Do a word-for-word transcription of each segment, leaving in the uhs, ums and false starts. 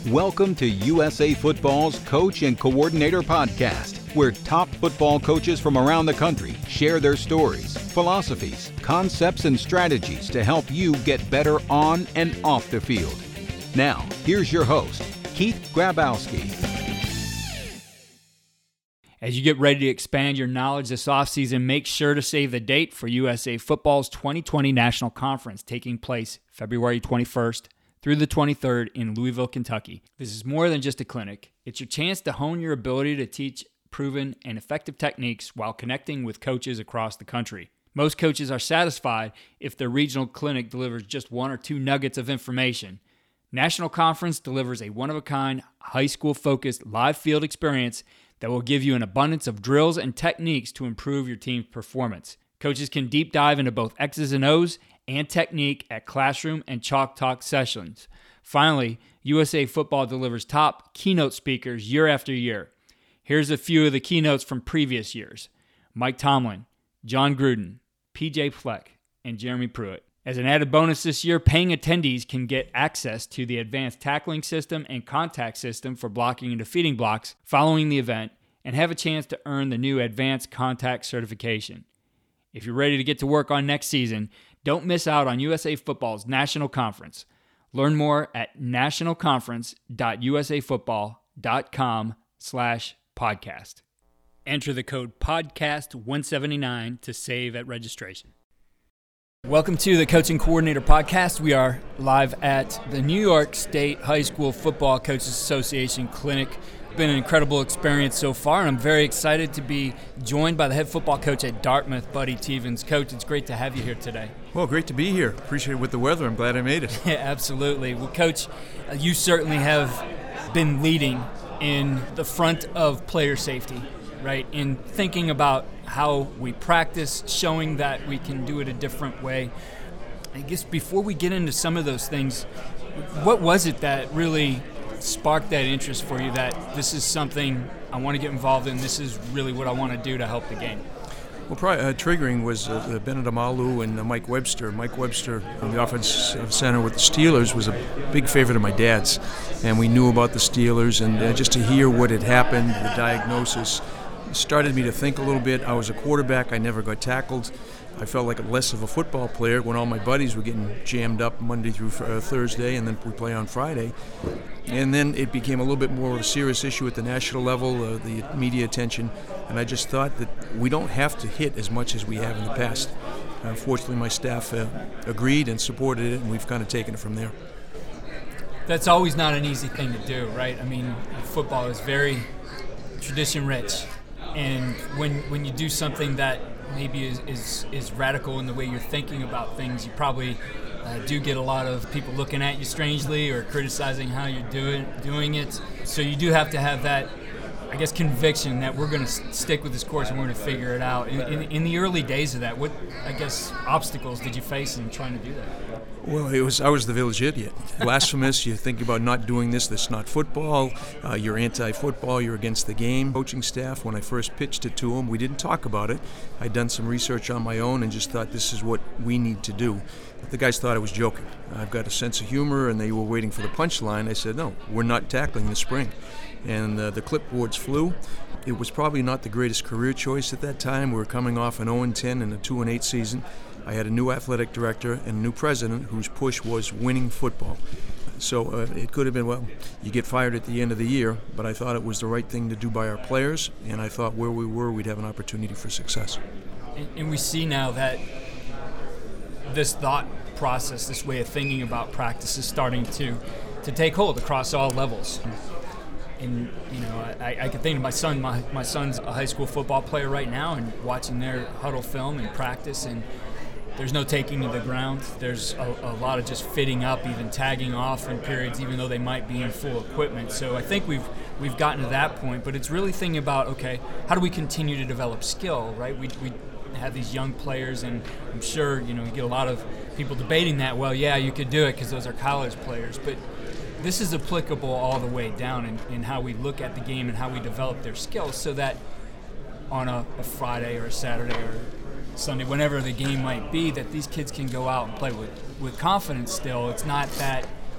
Welcome to U S A Football's Coach and Coordinator Podcast, where top football coaches from around the country share their stories, philosophies, concepts, and strategies to help you get better on and off the field. Now, here's your host, Keith Grabowski. As you get ready to expand your knowledge this offseason, make sure to save the date for U S A Football's twenty twenty National Conference taking place February twenty-first through the twenty-third in Louisville, Kentucky. This is more than just a clinic. It's your chance to hone your ability to teach proven and effective techniques while connecting with coaches across the country. Most coaches are satisfied if their regional clinic delivers just one or two nuggets of information. National Conference delivers a one-of-a-kind, high school-focused live field experience that will give you an abundance of drills and techniques to improve your team's performance. Coaches can deep dive into both X's and O's and technique at classroom and chalk talk sessions. Finally, U S A Football delivers top keynote speakers year after year. Here's a few of the keynotes from previous years: Mike Tomlin, John Gruden, P J Fleck, and Jeremy Pruitt. As an added bonus this year, paying attendees can get access to the advanced tackling system and contact system for blocking and defeating blocks following the event and have a chance to earn the new advanced contact certification. If you're ready to get to work on next season, don't miss out on U S A Football's National Conference. Learn more at nationalconference.usafootball.com slash podcast. Enter the code podcast one seventy-nine to save at registration. Welcome to the Coaching Coordinator Podcast. We are live at the New York State High School Football Coaches Association Clinic. It's been an incredible experience so far, and I'm very excited to be joined by the head football coach at Dartmouth, Buddy Teevens. Coach, it's great to have you here today. Well, great to be here. Appreciate it with the weather. I'm glad I made it. Yeah, absolutely. Well, Coach, you certainly have been leading in the front of player safety, right, in thinking about how we practice, showing that we can do it a different way. I guess before we get into some of those things, what was it that really sparked that interest for you, that this is something I want to get involved in, this is really what I want to do to help the game? Well, probably, uh, triggering was uh, Bennett Amalu and uh, Mike Webster. Mike Webster, from the offensive center with the Steelers, was a big favorite of my dad's, and we knew about the Steelers, and uh, just to hear what had happened, the diagnosis, started me to think a little bit. I was a quarterback. I never got tackled. I felt like less of a football player when all my buddies were getting jammed up Monday through uh, Thursday, and then we play on Friday. And then it became a little bit more of a serious issue at the national level, uh, the media attention, and I just thought that we don't have to hit as much as we have in the past. Uh, fortunately, my staff uh, agreed and supported it, and we've kind of taken it from there. That's always not an easy thing to do, right? I mean, football is very tradition-rich. And when when you do something that maybe is, is, is radical in the way you're thinking about things, you probably uh, do get a lot of people looking at you strangely or criticizing how you're doing doing it. So you do have to have that, I guess, conviction that we're going to stick with this course and we're going to figure it out. In, in, in the early days of that, what, I guess, obstacles did you face in trying to do that? Well, it was I was the village idiot. Blasphemous. You think about not doing this. That's not football. Uh, you're anti-football. You're against the game. Coaching staff, when I first pitched it to them, we didn't talk about it. I'd done some research on my own and just thought this is what we need to do. But the guys thought I was joking. I've got a sense of humor, and they were waiting for the punchline. I said, no, we're not tackling this spring. And uh, the clipboards flew. It was probably not the greatest career choice at that time. We were coming off an oh and ten and a two and eight season. I had a new athletic director and a new president whose push was winning football. So uh, it could have been, well, you get fired at the end of the year, but I thought it was the right thing to do by our players, and I thought where we were, we'd have an opportunity for success. And, and we see now that this thought process, this way of thinking about practice is starting to, to take hold across all levels. And, you know, I, I can think of my son. My, my son's a high school football player right now, and watching their huddle film and practice, and there's no taking to the ground. There's a, a lot of just fitting up, even tagging off in periods, even though they might be in full equipment. So I think we've we've gotten to that point, but it's really thinking about, okay, how do we continue to develop skill, right? We we have these young players, and I'm sure, you know, you get a lot of people debating that. Well, yeah, you could do it because those are college players, but this is applicable all the way down in, in how we look at the game and how we develop their skills, so that on a, a Friday or a Saturday or Sunday, whenever the game might be, that these kids can go out and play with, with confidence still. It's not that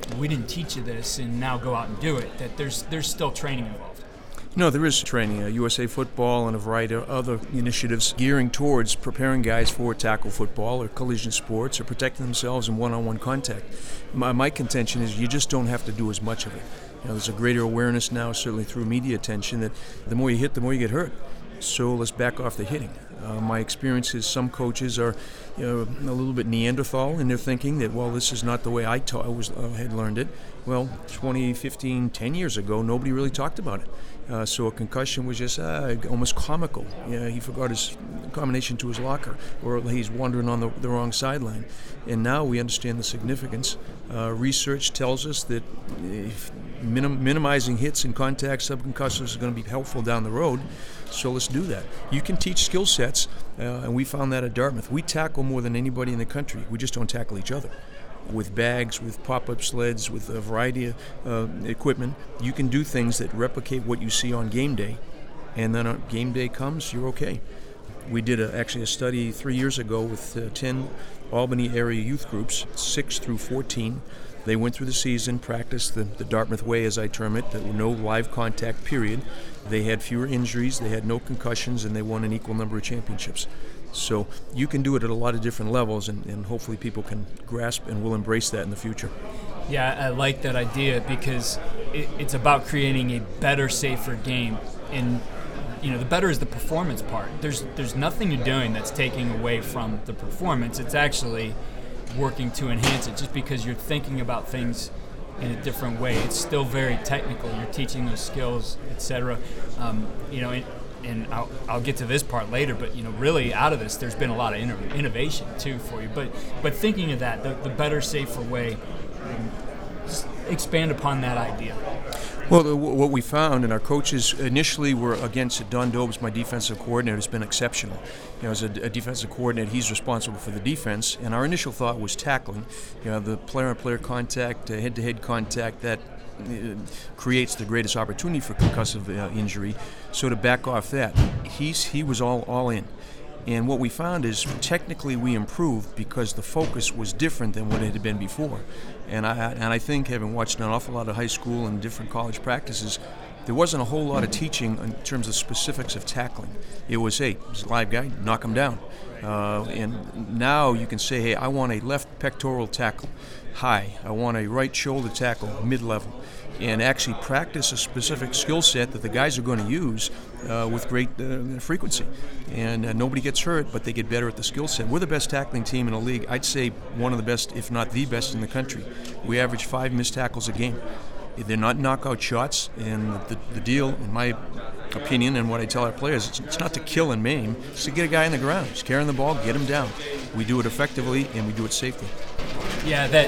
we didn't teach you this and now go out and do it, that there's there's still training involved. No, there is training. Uh, U S A Football and a variety of other initiatives gearing towards preparing guys for tackle football or collision sports or protecting themselves in one-on-one contact. My, my contention is you just don't have to do as much of it. You know, there's a greater awareness now, certainly through media attention, that the more you hit, the more you get hurt. So let's back off the hitting. Uh, my experience is some coaches are, you know, a little bit Neanderthal in their thinking that, well, this is not the way I, ta- I was uh, had learned it. Well, twenty, fifteen, ten years ago, nobody really talked about it. Uh, so a concussion was just uh, almost comical. Yeah, he forgot his combination to his locker, or he's wandering on the, the wrong sideline. And now we understand the significance. Uh, research tells us that if minim- minimizing hits and contact subconcussives is going to be helpful down the road. So let's do that. You can teach skill sets, uh, and we found that at Dartmouth. We tackle more than anybody in the country. We just don't tackle each other. With bags, with pop-up sleds, with a variety of uh, equipment, you can do things that replicate what you see on game day, and then on game day comes, you're okay. We did a, actually a study three years ago with uh, ten Albany area youth groups, six through fourteen. They went through the season, practiced the, the Dartmouth way, as I term it, that were no live contact, period. They had fewer injuries, they had no concussions, and they won an equal number of championships. So you can do it at a lot of different levels, and, and hopefully people can grasp and will embrace that in the future. Yeah, I like that idea because it, it's about creating a better, safer game. And, you know, the better is the performance part. There's there's nothing you're doing that's taking away from the performance. It's actually working to enhance it just because you're thinking about things in a different way. It's still very technical. You're teaching those skills, et cetera. Um, you know, it, and I'll, I'll get to this part later, but, you know, really out of this, there's been a lot of inno- innovation, too, for you. But but thinking of that, the, the better, safer way, um, just expand upon that idea. Well, the, what we found, and our coaches initially were against it. Don Dobes, my defensive coordinator, has been exceptional. You know, as a, a defensive coordinator, he's responsible for the defense, and our initial thought was tackling. You know, the player-on-player contact, uh, head-to-head contact, that uh, creates the greatest opportunity for concussive uh, injury. So to back off that, he's he was all all in. And what we found is technically we improved because the focus was different than what it had been before. And I and I think, having watched an awful lot of high school and different college practices, there wasn't a whole lot of teaching in terms of specifics of tackling. It was, hey, he's a live guy, knock him down. Uh, and now you can say, hey, I want a left pectoral tackle high. I want a right shoulder tackle mid-level. And actually practice a specific skill set that the guys are going to use uh, with great uh, frequency. And uh, nobody gets hurt, but they get better at the skill set. We're the best tackling team in the league. I'd say one of the best, if not the best in the country. We average five missed tackles a game. They're not knockout shots, and the, the deal, in my opinion, and what I tell our players, it's, it's not to kill and maim, it's to get a guy on the ground. Just carrying the ball, get him down. We do it effectively, and we do it safely. Yeah, that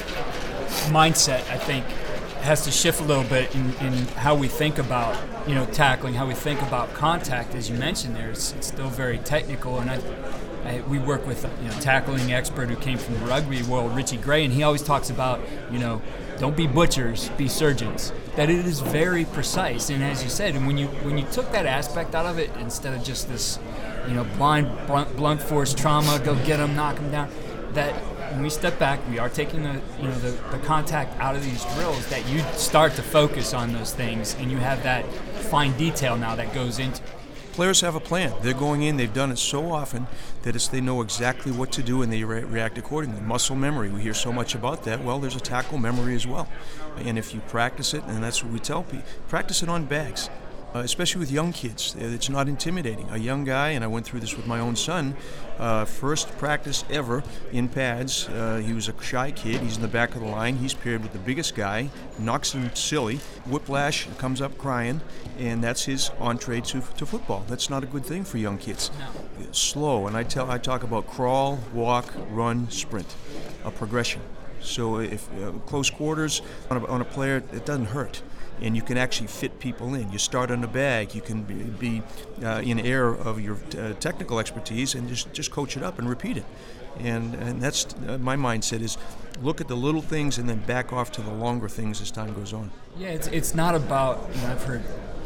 mindset, I think, has to shift a little bit in, in how we think about, you know, tackling, how we think about contact. As you mentioned there, it's, it's still very technical, and I, I, we work with a you know, tackling expert who came from the rugby world, Richie Gray, and he always talks about, you know, don't be butchers, be surgeons. That it is very precise, and as you said, and when you when you took that aspect out of it, instead of just this, you know, blind blunt, blunt force trauma, go get them, knock them down, that when we step back, we are taking the you know the, the contact out of these drills, that you start to focus on those things, and you have that fine detail now that goes into it. Players have a plan. They're going in, they've done it so often that it's, they know exactly what to do and they re- react accordingly. Muscle memory, we hear so much about that. Well, there's a tackle memory as well. And if you practice it, and that's what we tell people, practice it on bags. Uh, especially with young kids. It's not intimidating. A young guy, and I went through this with my own son, uh, first practice ever in pads. Uh, he was a shy kid. He's in the back of the line. He's paired with the biggest guy, knocks him silly, whiplash, comes up crying, and that's his entree to, to football. That's not a good thing for young kids. No. Slow, and I tell I talk about crawl, walk, run, sprint, a progression. So if uh, close quarters on a, on a player, it doesn't hurt. And you can actually fit people in. You start on the bag. You can be, be uh, in air of your uh, technical expertise and just, just coach it up and repeat it. And and that's uh, my mindset is look at the little things and then back off to the longer things as time goes on. Yeah, it's it's not about, you know, I've heard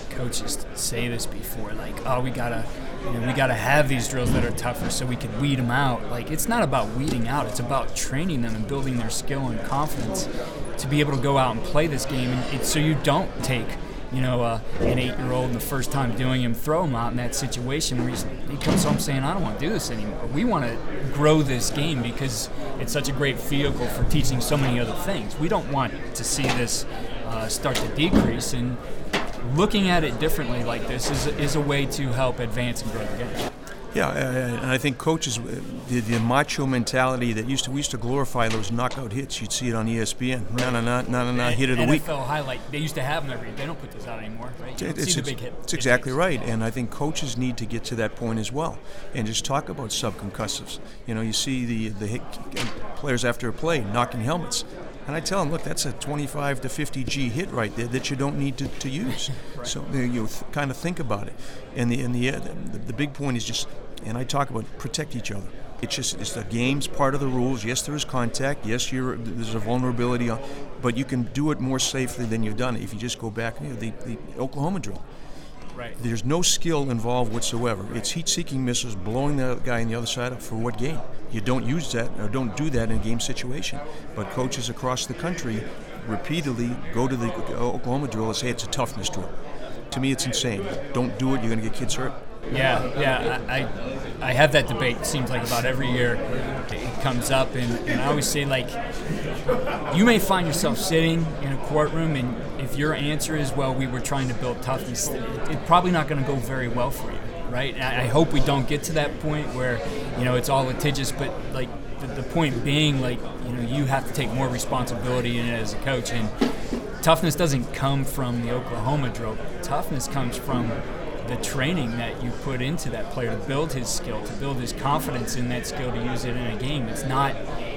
coaches say this before, like, oh, we gotta, you know, we gotta have these drills that are tougher so we can weed them out. Like, it's not about weeding out; it's about training them and building their skill and confidence to be able to go out and play this game. And it's so you don't take, you know, uh, an eight-year-old and the first time doing him, throw him out in that situation where he's, he comes home saying, I don't want to do this anymore. We want to grow this game because it's such a great vehicle for teaching so many other things. We don't want to see this uh, start to decrease, and looking at it differently like this is, is a way to help advance and grow the game. Yeah, and I think coaches, the, the macho mentality that used to, we used to glorify those knockout hits. You'd see it on E S P N. No, no, no, no, no, no, hit of the week. N F L highlight, they used to have them every, they don't put this out anymore, right? You don't it's, see the big hit. It's exactly right, and I think coaches need to get to that point as well, and just talk about subconcussives. You know, you see the, the hit, players after a play knocking helmets. And I tell them, look, that's a twenty-five to fifty G hit right there that you don't need to, to use. Right. So you know, th- kind of think about it. And the and the, uh, the the big point is just, and I talk about protect each other. It's just it's the game's part of the rules. Yes, there is contact. Yes, you're, there's a vulnerability, on, but you can do it more safely than you've done it if you just go back. You know, the, the Oklahoma drill. Right. There's no skill involved whatsoever. It's heat-seeking missiles blowing the guy on the other side up for what gain? You don't use that or don't do that in a game situation. But coaches across the country repeatedly go to the Oklahoma drill and say it's a toughness drill. To me, it's insane. Don't do it. You're going to get kids hurt. Yeah, yeah. I, I I have that debate. It seems like about every year it comes up, and, and I always say, like, you may find yourself sitting in a courtroom, and if your answer is, well, we were trying to build toughness, it, it's probably not going to go very well for you, right? And I, I hope we don't get to that point where, you know, it's all litigious, but, like, the, the point being, like, you know, you have to take more responsibility in it as a coach, and toughness doesn't come from the Oklahoma drill. Toughness comes from the training that you put into that player to build his skill, to build his confidence in that skill to use it in a game. It's not,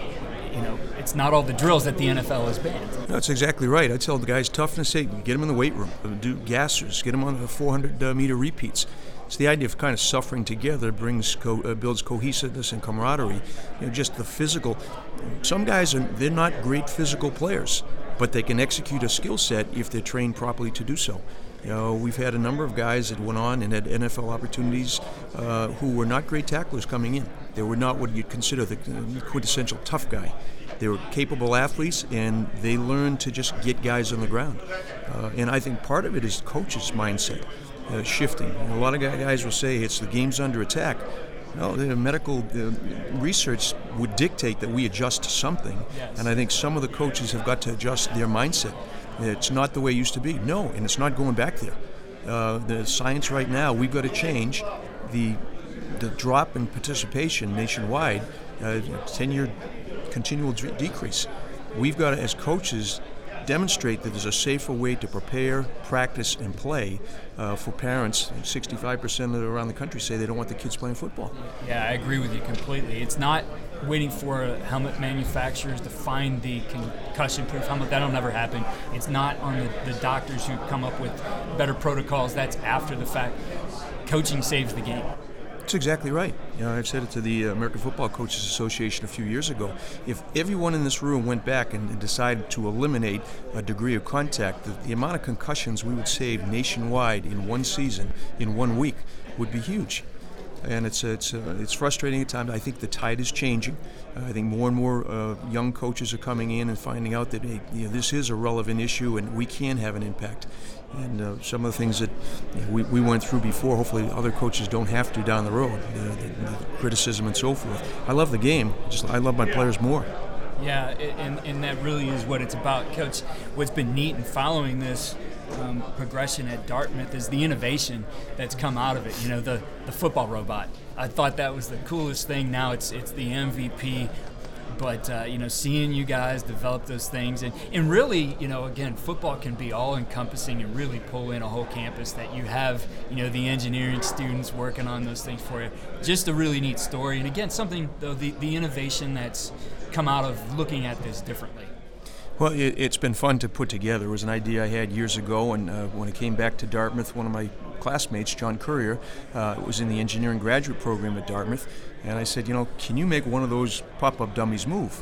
you know, it's not all the drills that the N F L has banned. No, that's exactly right. I tell the guys, toughness, hey, get them in the weight room, do gassers, get them on the four hundred meter repeats. It's the idea of kind of suffering together brings co- uh, builds cohesiveness and camaraderie. You know, just the physical. Some guys are they're not great physical players, but they can execute a skill set if they're trained properly to do so. You know, we've had a number of guys that went on and had N F L opportunities uh, who were not great tacklers coming in. They were not what you'd consider the quintessential tough guy. They were capable athletes, and they learned to just get guys on the ground. Uh, and I think part of it is coaches' mindset uh, shifting. You know, a lot of guys will say it's the game's under attack. No, the medical uh, research would dictate that we adjust to something, yes. And I think some of the coaches have got to adjust their mindset. It's not the way it used to be. No, and it's not going back there. Uh, the science right now, we've got to change the the drop in participation nationwide, uh, ten-year continual d- decrease. We've got to, as coaches, demonstrate that there's a safer way to prepare, practice, and play uh, for parents. sixty-five percent of around the country say they don't want the kids playing football. Yeah, I agree with you completely. It's not waiting for helmet manufacturers to find the concussion-proof helmet. That'll never happen. It's not on the, the doctors who come up with better protocols. That's after the fact. Coaching saves the game. That's exactly right. You know, I've said it to the American Football Coaches Association a few years ago. If everyone in this room went back and decided to eliminate a degree of contact, the, the amount of concussions we would save nationwide in one season, in one week, would be huge. And it's it's uh, it's frustrating at times. I think the tide is changing. Uh, I think more and more uh, young coaches are coming in and finding out that hey, you know, this is a relevant issue and we can have an impact. And uh, some of the things that you know, we, we went through before, hopefully other coaches don't have to down the road. Uh, the, the criticism and so forth. I love the game. Just I love my players more. Yeah, and, and that really is what it's about. Coach, what's been neat in following this um, progression at Dartmouth is the innovation that's come out of it. You know, the, the football robot. I thought that was the coolest thing. Now it's it's the M V P. But, uh, you know, seeing you guys develop those things and, and really, you know, again, football can be all-encompassing and really pull in a whole campus that you have, you know, the engineering students working on those things for you. Just a really neat story. And, again, something, though, the, the innovation that's come out of looking at this differently. Well, it, it's been fun to put together. It was an idea I had years ago, and uh, when I came back to Dartmouth, one of my classmates, John Courier, uh, was in the engineering graduate program at Dartmouth, and I said, you know, can you make one of those pop-up dummies move?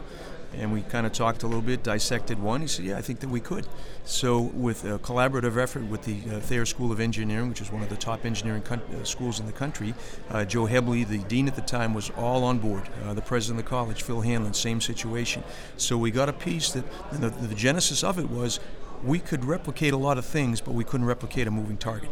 And we kind of talked a little bit, dissected one. He said, yeah, I think that we could. So with a collaborative effort with the uh, Thayer School of Engineering, which is one of the top engineering con- uh, schools in the country, uh, Joe Hebley, the dean at the time, was all on board. Uh, the president of the college, Phil Hanlon, same situation. So we got a piece that, and the, the genesis of it was, we could replicate a lot of things, but we couldn't replicate a moving target.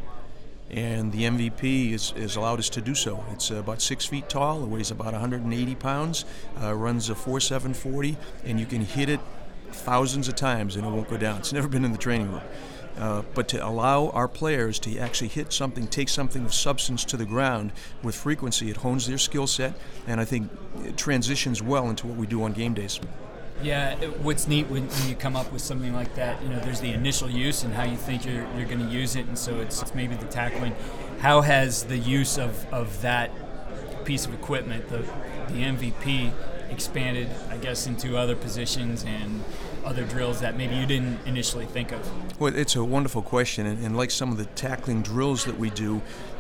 And the M V P is, is allowed us to do so. It's uh, about six feet tall, it weighs about one hundred eighty pounds, uh, runs a four seven forty, and you can hit it thousands of times and it won't go down. It's never been in the training room. Uh, but to allow our players to actually hit something, take something of substance to the ground with frequency, it hones their skill set, and I think it transitions well into what we do on game days. Yeah, what's neat when, when you come up with something like that, you know, there's the initial use and how you think you're you're going to use it, and so it's, it's maybe the tackling. How has the use of, of that piece of equipment, the the M V P, expanded, I guess, into other positions and other drills that maybe you didn't initially think of? Well, it's a wonderful question, and, and like some of the tackling drills that we do,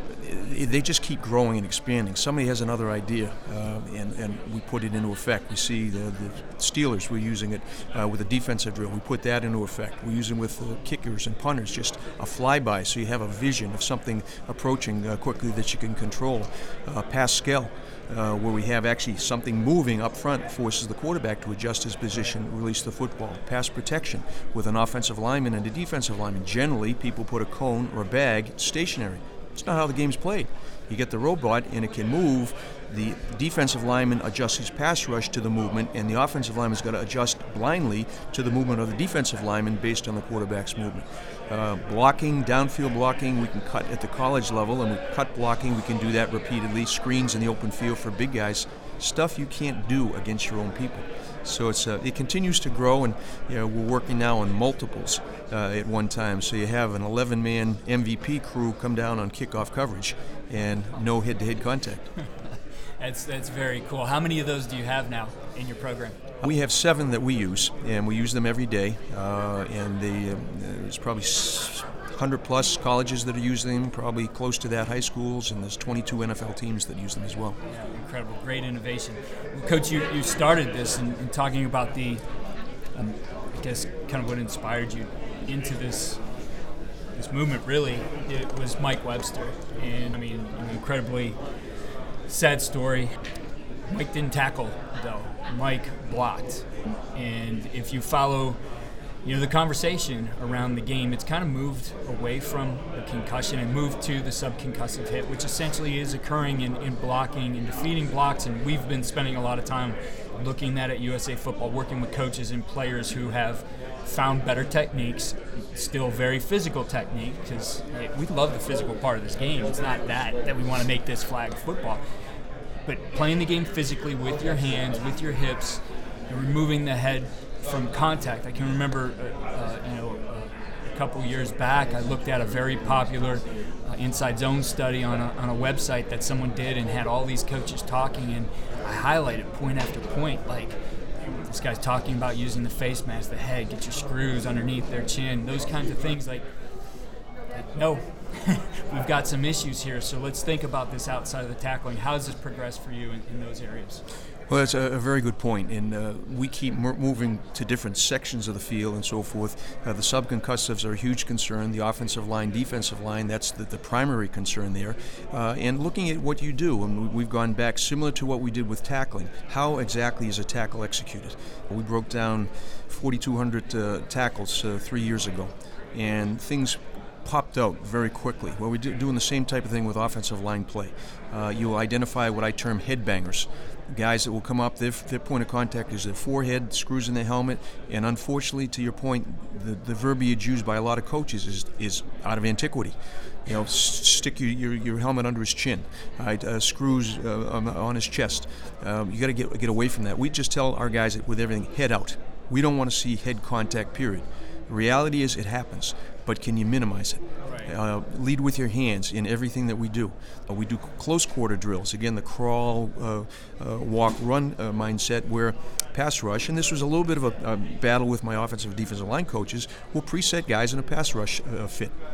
they just keep growing and expanding. Somebody has another idea, uh, and, and we put it into effect. We see the, the Steelers, we're using it uh, with a defensive drill. We put that into effect. We use it with uh, kickers and punters, just a flyby, so you have a vision of something approaching uh, quickly that you can control. Uh, pass scale, uh, where we have actually something moving up front, forces the quarterback to adjust his position, release the football. Pass protection with an offensive lineman and a defensive lineman. Generally, people put a cone or a bag stationary. It's not how the game's played. You get the robot and it can move. The defensive lineman adjusts his pass rush to the movement, and the offensive lineman's got to adjust blindly to the movement of the defensive lineman based on the quarterback's movement. Uh, blocking, downfield blocking, we can cut at the college level, and with cut blocking, we can do that repeatedly. Screens in the open field for big guys, stuff you can't do against your own people. So it's uh, it continues to grow, and you know, we're working now on multiples uh, at one time. So you have an eleven-man M V P crew come down on kickoff coverage, and no head-to-head contact. That's that's very cool. How many of those do you have now in your program? We have seven that we use, and we use them every day. Uh, and the, uh, there's probably one hundred plus colleges that are using them, probably close to that high schools, and there's twenty-two N F L teams that use them as well. Yeah, incredible, great innovation. Coach, you, you started this in, in talking about the, um, I guess, kind of what inspired you into this this movement. Really, it was Mike Webster, and I mean, an incredibly sad story. Mike didn't tackle, though. Mike blocked, and if you follow, you know, the conversation around the game, it's kind of moved away from the concussion and moved to the subconcussive hit, which essentially is occurring in, in blocking and defeating blocks. And we've been spending a lot of time looking at at U S A Football, working with coaches and players who have found better techniques, still very physical technique, because hey, we love the physical part of this game. It's not that, that we want to make this flag football. But playing the game physically with your hands, with your hips, and removing the head from contact. I can remember, uh, uh, you know, uh, a couple years back, I looked at a very popular uh, inside zone study on a, on a website that someone did and had all these coaches talking, and I highlighted point after point, like this guy's talking about using the face mask, the head, get your screws underneath their chin, those kinds of things. Like, like no, we've got some issues here, so let's think about this outside of the tackling. How does this progress for you in, in those areas? Well, that's a, a very good point, and uh, we keep m- moving to different sections of the field and so forth. Uh, the subconcussives are a huge concern. The offensive line, defensive line, that's the, the primary concern there. Uh, and looking at what you do, and we've gone back similar to what we did with tackling. How exactly is a tackle executed? We broke down forty-two hundred uh, tackles uh, three years ago, and things popped out very quickly. Well, we're do, doing the same type of thing with offensive line play. Uh, you'll identify what I term headbangers. Guys that will come up, their, their point of contact is their forehead, screws in their helmet, and unfortunately, to your point, the, the verbiage used by a lot of coaches is is out of antiquity. You know, s- stick your, your, your helmet under his chin, right? uh, screws uh, on, on his chest. Um, you got to get get away from that. We just tell our guys that with everything, head out. We don't want to see head contact, period. The reality is it happens, but can you minimize it? Uh, lead with your hands in everything that we do. Uh, we do close quarter drills. Again, the crawl, uh, uh, walk, run uh, mindset where pass rush, and this was a little bit of a, a battle with my offensive and defensive line coaches, will preset guys in a pass rush uh, fit.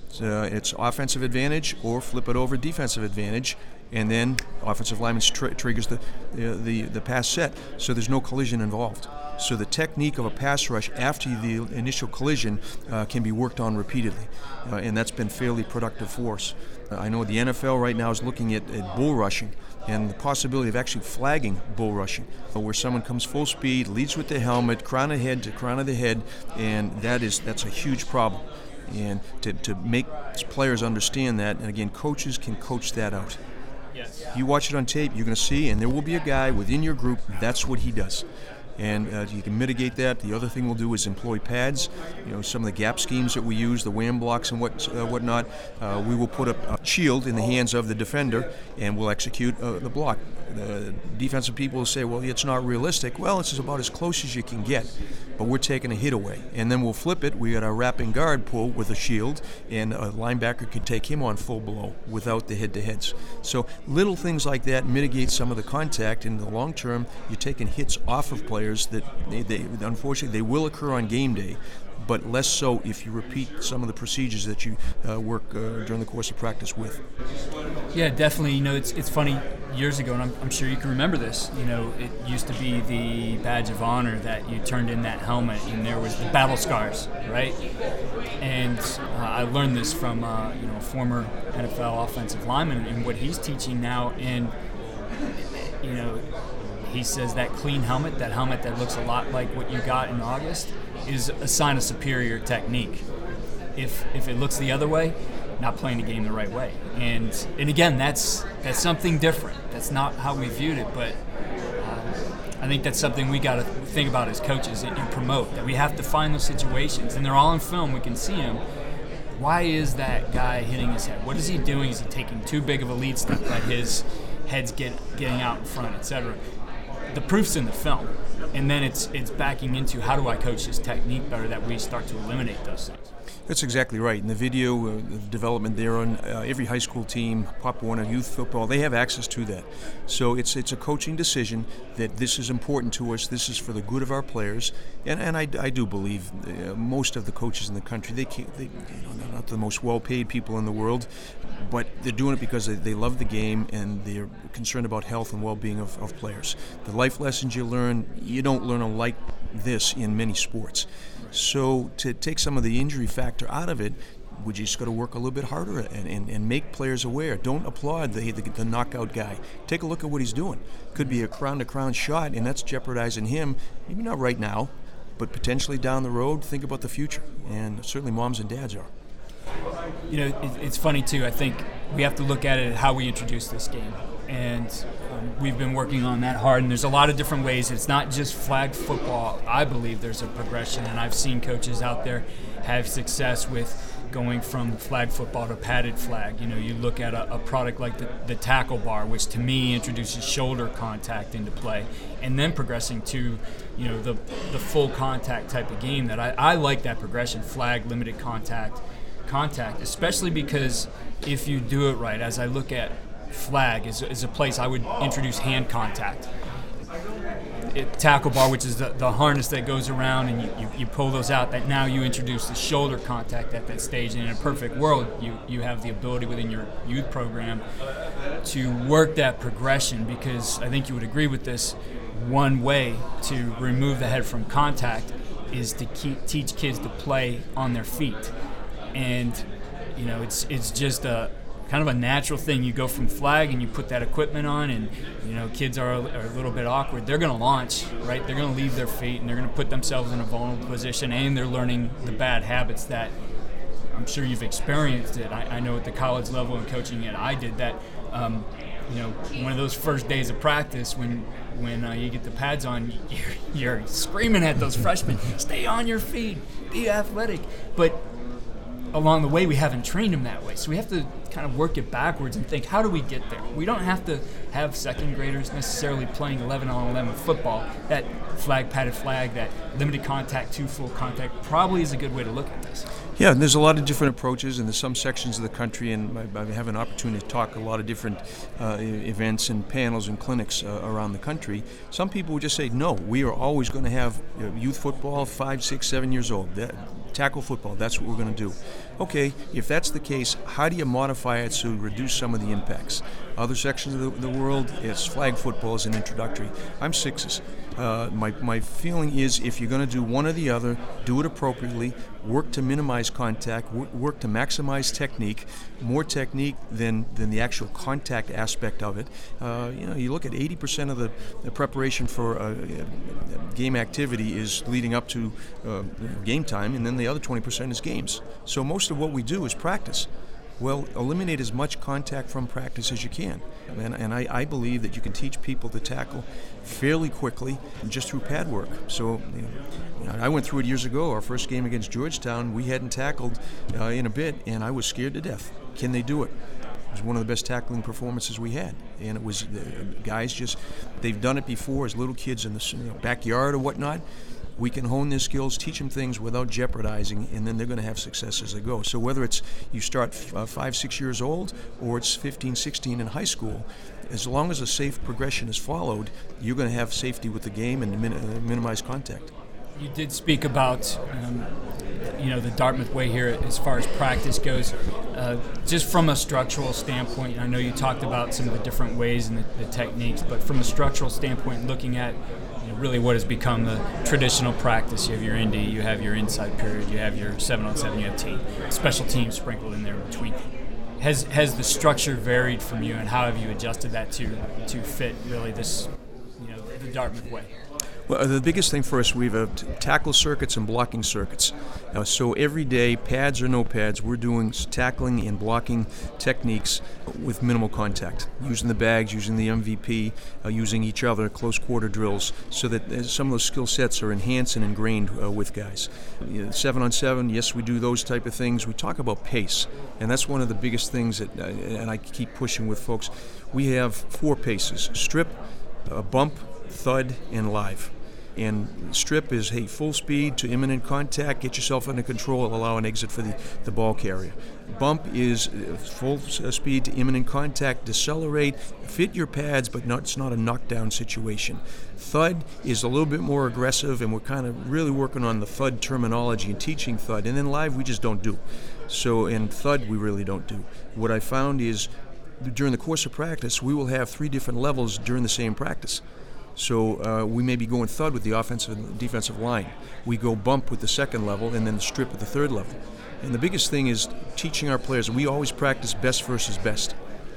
Uh, it's offensive advantage or flip it over defensive advantage, and then offensive lineman tr- triggers the, the, the, the pass set, so there's no collision involved. So the technique of a pass rush after the initial collision uh, can be worked on repeatedly, uh, and that's been fairly productive for us. Uh, I know the N F L right now is looking at, at bull rushing and the possibility of actually flagging bull rushing, uh, where someone comes full speed, leads with the helmet, crown of head to crown of the head, and that is that's a huge problem. And to, to make players understand that, and again, coaches can coach that out. Yes. You watch it on tape, you're going to see, and there will be a guy within your group, that's what he does. And uh, you can mitigate that. The other thing we'll do is employ pads. You know, some of the gap schemes that we use, the wham blocks and what uh, whatnot. Uh, we will put a, a shield in the hands of the defender, and we'll execute uh, the block. The defensive people will say, "Well, it's not realistic." Well, it's about as close as you can get, but we're taking a hit away, and then we'll flip it. We got a wrapping guard pull with a shield, and a linebacker could take him on full blow without the head-to-heads. So little things like that mitigate some of the contact. In the long term, you're taking hits off of players that they, they unfortunately they will occur on game day, but less so if you repeat some of the procedures that you uh, work uh, during the course of practice with. Yeah, definitely. You know, it's it's funny. Years ago, and I'm, I'm sure you can remember this, you know, it used to be the badge of honor that you turned in that helmet, and there was the battle scars, right? And uh, I learned this from, uh, you know, a former N F L offensive lineman and what he's teaching now. And, you know, he says that clean helmet, that helmet that looks a lot like what you got in August, is a sign of superior technique. If if it looks the other way, not playing the game the right way. And and again, that's that's something different. That's not how we viewed it, but uh, I think that's something we got to think about as coaches and, and promote, that we have to find those situations, and they're all on film. We can see them. Why is that guy hitting his head? What is he doing? Is he taking too big of a lead step that his head's get, getting out in front, et cetera? The proof's in the film, and then it's it's backing into how do I coach this technique better, that we start to eliminate those things. That's exactly right. In the video uh, the development there on uh, every high school team, Pop Warner youth football, they have access to that. So it's it's a coaching decision that this is important to us. This is for the good of our players, and and I, I do believe uh, most of the coaches in the country, they can't, they, you know, they're not the most well-paid people in the world, but they're doing it because they, they love the game and they're concerned about health and well-being of, of players. The life lessons you learn, you don't learn them like this in many sports. So to take some of the injury factor out of it, we just got to work a little bit harder and, and, and make players aware. Don't applaud the, the the knockout guy. Take a look at what he's doing. Could be a crown-to-crown shot, and that's jeopardizing him. Maybe not right now, but potentially down the road. Think about the future, and certainly moms and dads are. You know, it, it's funny too. I think we have to look at it how we introduce this game, and um, we've been working on that hard. And there's a lot of different ways. It's not just flag football. I believe there's a progression, and I've seen coaches out there have success with going from flag football to padded flag. You know, you look at a, a product like the, the tackle bar, which to me introduces shoulder contact into play, and then progressing to, you know, the the full contact type of game. That I, I like that progression: flag, limited contact, contact, especially because if you do it right, as I look at flag is, is a place I would introduce hand contact. It, tackle bar, which is the, the harness that goes around and you, you, you pull those out, that now you introduce the shoulder contact at that stage. And in a perfect world, you, you have the ability within your youth program to work that progression, because I think you would agree with this, one way to remove the head from contact is to keep, teach kids to play on their feet. And, you know, it's it's just a kind of a natural thing. You go from flag and you put that equipment on, and, you know, kids are a, are a little bit awkward. They're going to launch, right? They're going to leave their feet, and they're going to put themselves in a vulnerable position, and they're learning the bad habits that I'm sure you've experienced it. I, I know at the college level and coaching it, I did that. Um, you know, one of those first days of practice when when uh, you get the pads on, you're, you're screaming at those freshmen, stay on your feet, be athletic. But along the way, we haven't trained them that way. So we have to kind of work it backwards and think, how do we get there? We don't have to have second graders necessarily playing eleven on eleven football. That flag, padded flag, that limited contact to full contact probably is a good way to look at this. Yeah, there's a lot of different approaches, and there's some sections of the country, and I, I have an opportunity to talk a lot of different uh, events and panels and clinics uh, around the country. Some people would just say, no, we are always going to have youth football five, six, seven years old. That, tackle football. That's what we're going to do. Okay, if that's the case, how do you modify it to reduce some of the impacts? Other sections of the, the world, it's flag football as an introductory. I'm sixes. Uh, my, my feeling is if you're going to do one or the other, do it appropriately, work to minimize contact, work, work to maximize technique, more technique than, than the actual contact aspect of it. Uh, you know, you look at eighty percent of the, the preparation for a, a game activity is leading up to uh, game time, and then the other twenty percent is games. So most of what we do is practice. Well, eliminate as much contact from practice as you can. And, and I, I believe that you can teach people to tackle fairly quickly just through pad work. So you know, I went through it years ago. Our first game against Georgetown, we hadn't tackled uh, in a bit, and I was scared to death. Can they do it? It was one of the best tackling performances we had. And it was, uh, guys just, they've done it before as little kids in the you know, backyard or whatnot. We can hone their skills, teach them things without jeopardizing, and then they're going to have success as they go. So whether it's you start f- uh, five, six years old, or it's fifteen, sixteen in high school, as long as a safe progression is followed, you're going to have safety with the game and min- uh, minimize contact. You did speak about, um, you know, the Dartmouth way here as far as practice goes. Uh, just from a structural standpoint, I know you talked about some of the different ways and the, the techniques, but from a structural standpoint, looking at really what has become the traditional practice. You have your Indy, you have your inside period, you have your seven on seven, you have team, special teams sprinkled in there in between. Has has the structure varied from you, and how have you adjusted that to to fit really this, you know, the Dartmouth way? Well, the biggest thing for us, we have t- tackle circuits and blocking circuits. Uh, so every day, pads or no pads, we're doing tackling and blocking techniques with minimal contact, using the bags, using the M V P, uh, using each other, close quarter drills, so that uh, some of those skill sets are enhanced and ingrained uh, with guys. You know, seven on seven, yes, we do those type of things. We talk about pace, and that's one of the biggest things that, uh, and I keep pushing with folks. We have four paces: strip, uh, bump, thud, and live. And strip is, hey, full speed to imminent contact, get yourself under control, allow an exit for the, the ball carrier. Bump is full speed to imminent contact, decelerate, fit your pads, but not, it's not a knockdown situation. Thud is a little bit more aggressive, and we're kind of really working on the thud terminology and teaching thud. And then live, we just don't do. So in thud, we really don't do. What I found is during the course of practice, we will have three different levels during the same practice. So uh, we may be going thud with the offensive and defensive line. We go bump with the second level, and then strip with the third level. And the biggest thing is teaching our players, and we always practice best versus best,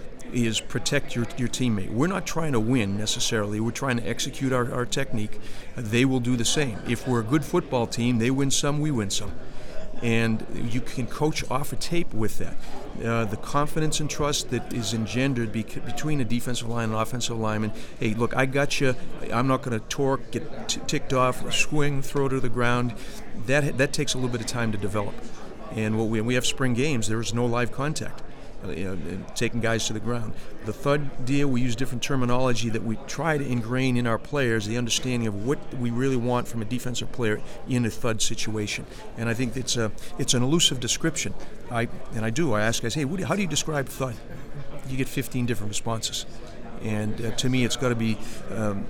is protect your, your teammate. We're not trying to win necessarily. We're trying to execute our, our technique. They will do the same. If we're a good football team, they win some, we win some. And you can coach off a tape with that. Uh, the confidence and trust that is engendered be- between a defensive line and offensive lineman. Hey, look, I got you. I'm not going to torque, get t- ticked off, swing, throw to the ground. That that takes a little bit of time to develop. And what we we have spring games, there is no live contact. Uh, you know, taking guys to the ground. The thud deal, we use different terminology that we try to ingrain in our players, the understanding of what we really want from a defensive player in a thud situation. And I think it's a it's an elusive description. I and I do. I ask guys, hey, what do, how do you describe thud? You get fifteen different responses. And uh, to me, it's got to be um,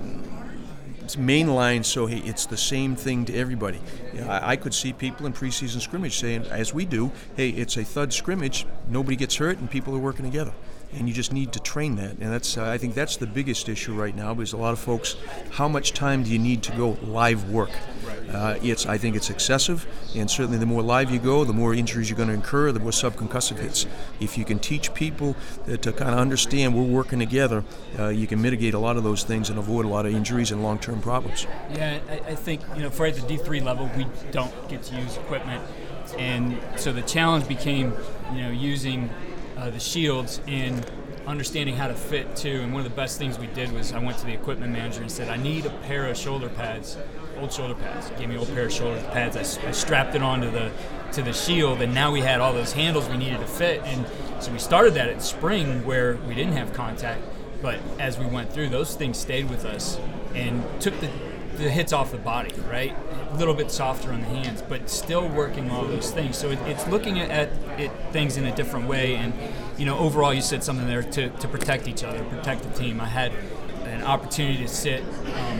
it's mainline, so hey, it's the same thing to everybody. You know, I, I could see people in preseason scrimmage saying, as we do, hey, it's a thud scrimmage, nobody gets hurt, and people are working together. And you just need to train that. And that's uh, I think that's the biggest issue right now, because a lot of folks, how much time do you need to go live work? Uh, it's I think it's excessive, and certainly the more live you go, the more injuries you're going to incur, the more subconcussive hits. If you can teach people to, to kind of understand we're working together, uh, you can mitigate a lot of those things and avoid a lot of injuries and long-term problems. Yeah, I, I think, you know, for at the D three level, we don't get to use equipment, and so the challenge became, you know, using uh, the shields and understanding how to fit too. And one of the best things we did was I went to the equipment manager and said, I need a pair of shoulder pads, old shoulder pads. He gave me an old pair of shoulder pads. I, I strapped it onto the to the shield, and now we had all those handles we needed to fit. And so we started that at spring where we didn't have contact, but as we went through, those things stayed with us and took the the hits off the body, right? A little bit softer on the hands, but still working all those things. So it, it's looking at, at it, things in a different way. And, you know, overall, you said something there to, to protect each other, protect the team. I had an opportunity to sit um,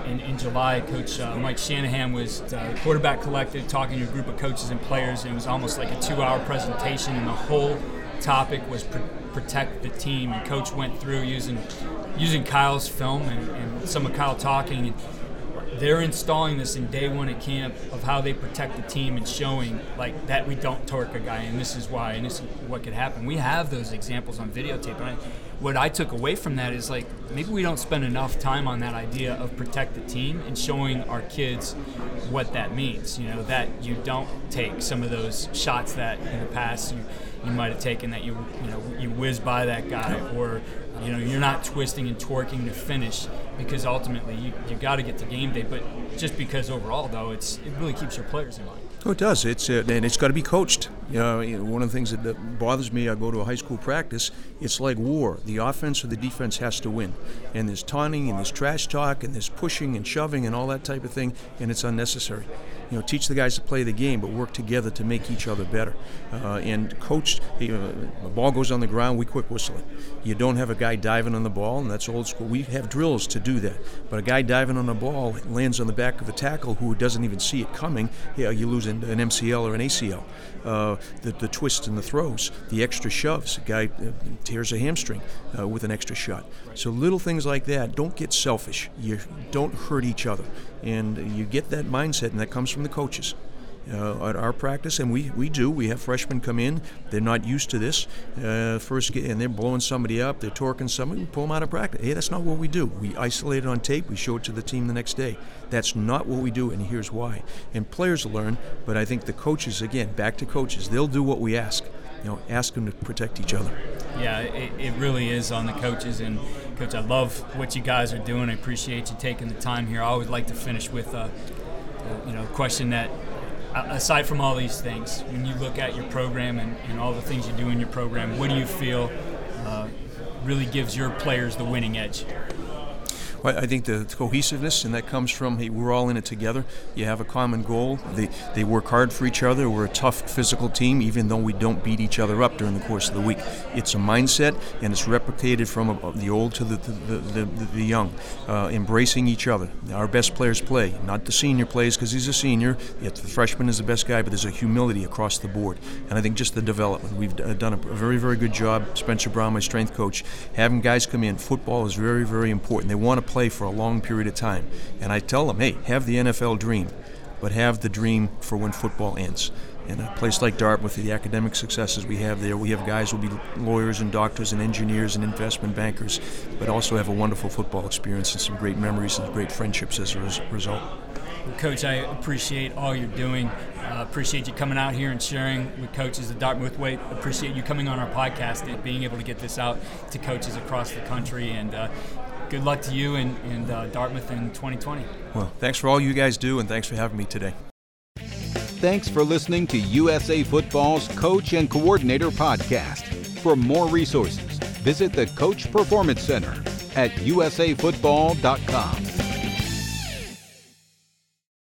in, in July, Coach uh, Mike Shanahan was uh, quarterback collective talking to a group of coaches and players, and it was almost like a two-hour presentation, and the whole topic was pr- protect the team. And Coach went through using using Kyle's film and, and some of Kyle talking, and they're installing this in day one at camp of how they protect the team and showing like that we don't torque a guy, and this is why, and this is what could happen. We have those examples on videotape, and I, what I took away from that is like maybe we don't spend enough time on that idea of protect the team and showing our kids what that means. You know, that you don't take some of those shots that in the past you, you might have taken, that you you know you whiz by that guy, or you know you're not twisting and twerking to finish, because ultimately you you got to get to game day. But just because overall though, it's it really keeps your players in mind. Oh, it does. It's uh, and it's got to be coached. You know, you know, one of the things that, that bothers me, I go to a high school practice, it's like war. The offense or the defense has to win. And there's taunting and there's trash talk and there's pushing and shoving and all that type of thing, and it's unnecessary. You know, teach the guys to play the game, but work together to make each other better. Uh, and coach, you know, the ball goes on the ground, we quick whistle it. You don't have a guy diving on the ball, and that's old school. We have drills to do that. But a guy diving on the ball lands on the back of a tackle who doesn't even see it coming, yeah, you lose an, an M C L or an A C L. Uh, the, the twists and the throws, the extra shoves. A guy uh, tears a hamstring uh, with an extra shot. So little things like that. Don't get selfish. You don't hurt each other. And you get that mindset, and that comes from the coaches. Uh, at our practice, and we, we do, we have freshmen come in, they're not used to this, uh, first get, and they're blowing somebody up, they're torquing somebody, we pull them out of practice. Hey, that's not what we do. We isolate it on tape, we show it to the team the next day. That's not what we do, and here's why. And players learn, but I think the coaches, again, back to coaches, they'll do what we ask. You know, ask them to protect each other. Yeah, it, it really is on the coaches. And Coach, I love what you guys are doing. I appreciate you taking the time here. I always like to finish with a, a you know, question that, aside from all these things, when you look at your program and, and all the things you do in your program, what do you feel uh, really gives your players the winning edge? Well, I think the cohesiveness, and that comes from, hey, we're all in it together. You have a common goal. They they work hard for each other. We're a tough physical team, even though we don't beat each other up during the course of the week. It's a mindset, and it's replicated from the old to the the, the, the, the young, uh, embracing each other. Our best players play, not the senior plays because he's a senior. Yet the freshman is the best guy, but there's a humility across the board. And I think just the development. We've done a very, very good job. Spencer Brown, my strength coach, having guys come in. Football is very, very important. They want to play for a long period of time. And I tell them, hey, have the N F L dream, but have the dream for when football ends. In a place like Dartmouth, the academic successes we have there, we have guys who will be lawyers and doctors and engineers and investment bankers, but also have a wonderful football experience and some great memories and great friendships as a res- result. Well, Coach, I appreciate all you're doing. Uh, appreciate you coming out here and sharing with coaches the Dartmouth way. Appreciate you coming on our podcast and being able to get this out to coaches across the country. And uh, good luck to you and, and uh, Dartmouth in twenty twenty. Well, thanks for all you guys do, and thanks for having me today. Thanks for listening to U S A Football's Coach and Coordinator Podcast. For more resources, visit the Coach Performance Center at U S A football dot com.